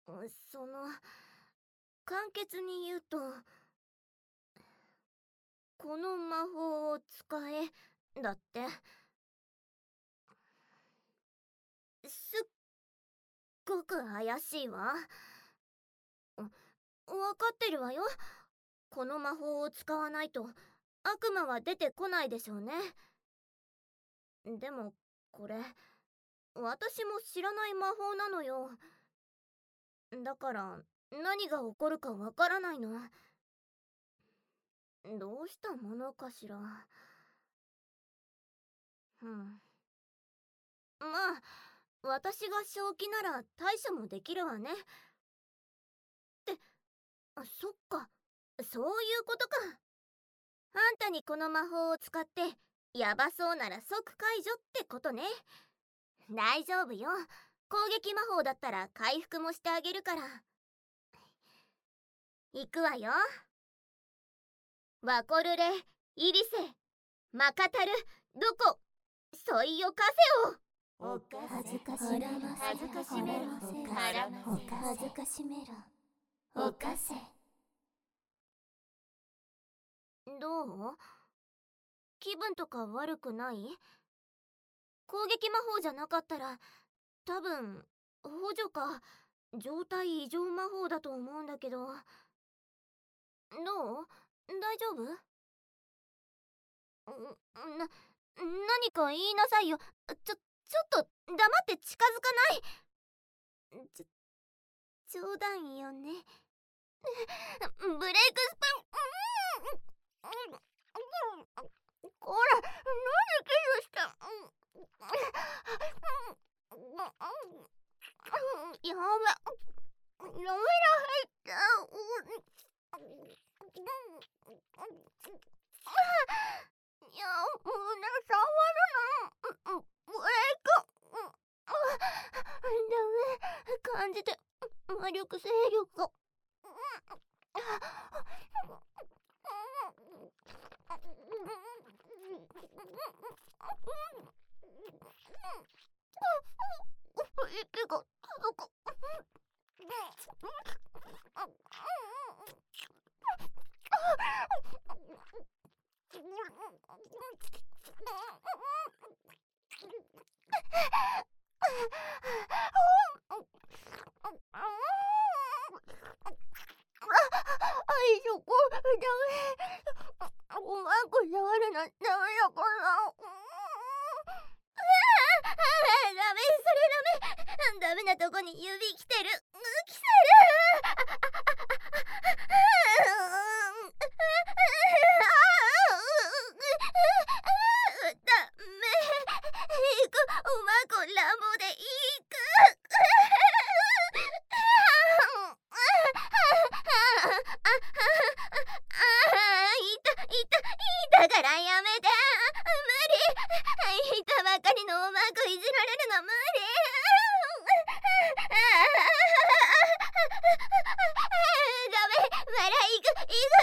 その、簡潔に言うと、この魔法を使え、だって。すっごく怪しいわ。わかってるわよ。この魔法を使わないと悪魔は出てこないでしょうね。でもこれ私も知らない魔法なのよ。だから何が起こるかわからないの。どうしたものかしら。まあ私が正気なら対処もできるわね。ってそっか、そういうことか。あんたにこの魔法を使ってヤバそうなら即解除ってことね。大丈夫よ。攻撃魔法だったら回復もしてあげるから。行くわよ。ワコルレ、イリセ、マカタル、どこ、ソイヨカセオ。 恥ずかしめろ、恥ずかしめろ、恥ずかしめろ、おかせ。 どう？気分とか悪くない？攻撃魔法じゃなかったら多分補助か状態異常魔法だと思うんだけど。どう？大丈夫？何か言いなさいよ。ちょっと黙って近づかない。冗談よね。ブレイクスプーン。こら、なんでキスした？やべ、涙入った。いや、胸触るな。ブレイク。ダメ、感じて魔力勢力。息が続く。そこダメ。うまく触るのダメだから。ダメ、それダメ。ダメなとこに指来てる。来てる。ダメ。いく、うまく乱暴でいく。だからやめて。無理。いたばかりのうまくいじられるの無理。ダメ、笑いく。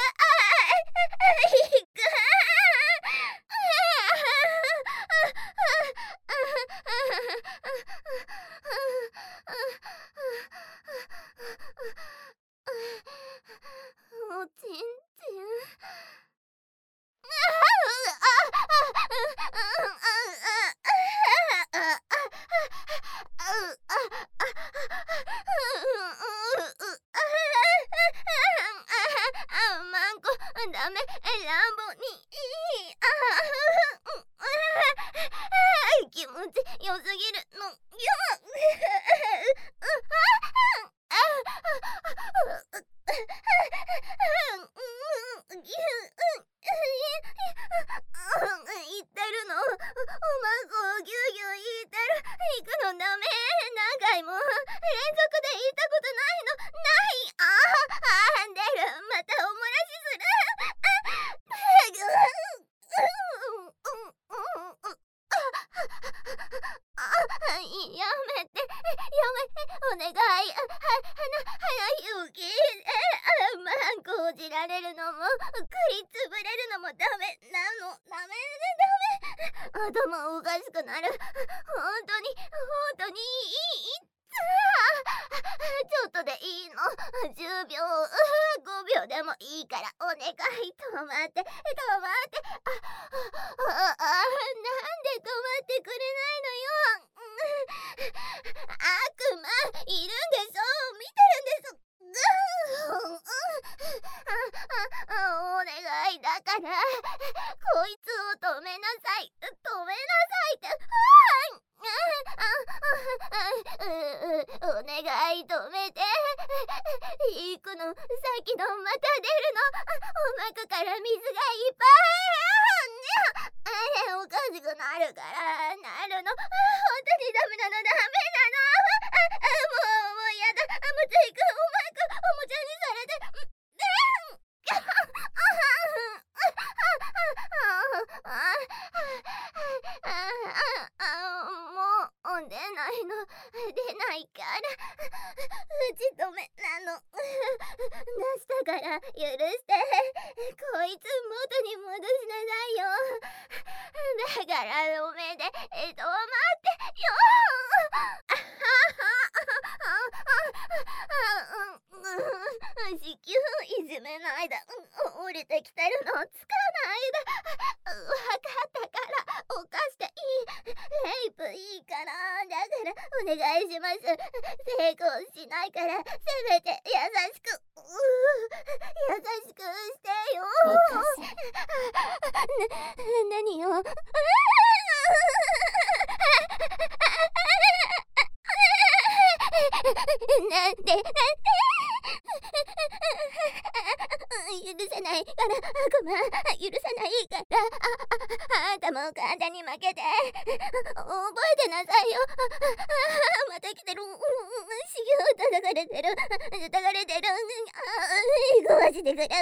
おちんちん。マンコダメ、乱暴に気持ちよすぎるの。言ってるの。うまくギュギュ言ってる。行くのダメ。何回も連続で言ったことないの。ない。出る。またおもらしする。やめて、お願い。鼻息マンコをじられるのも食いつぶれるのもダメなの。ダメ。頭おかしくなる。本当にいい。ちょっとでい 5秒でもいいからお願い、止まって。なんで止まってくれないのよ。悪魔いるんでしょ、見てるんです。お願いだから、こいつを止めなさいって。お願い、止めて。行くの、さっきのまた出るの。お膜から水がいっぱい。おかしくなるから、本当にダメなの。もうやだ。ついくおもちゃにされて。もう出ないから。打ち止めなの。出したから許して。こいつ元に戻しなさいよ。だからおめで止まってよ。子宮いじめないで。降りてきてるのつかないで。わかったから、犯していい。レイプいいから。だからお願いします。成功しないから、せめて優しくしてよ。何よ。なんで許さないから、悪魔許さないから。あんたも簡単に負けて。覚えてなさいよ。また来てる。修行叩かれてる。壊してくれ。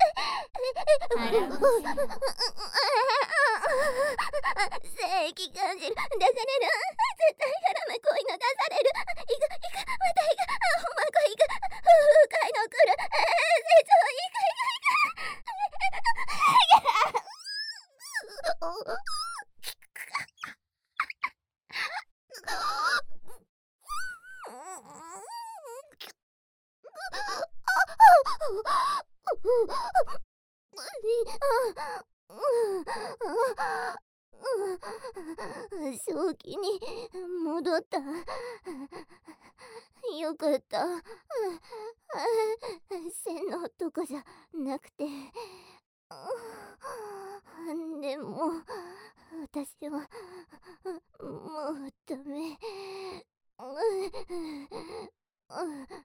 正義感じる。出される。絶対絡め恋の出される。また行く。おまこ行く。深いの来る。成長行く。正気に戻った。よかった。線のとこじゃなくて。でも私はもうダメ。